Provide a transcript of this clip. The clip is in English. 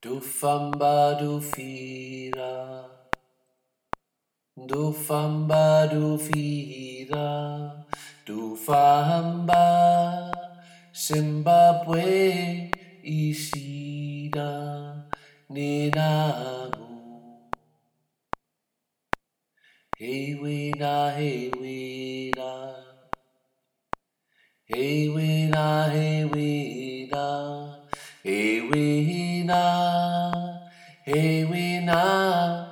Dufamba dufira, dufamba dufira, dufamba, Zimbabwe isira, ninamu. Hey wina, hey wina, hey wina, hey wina, hey wina, hey wina.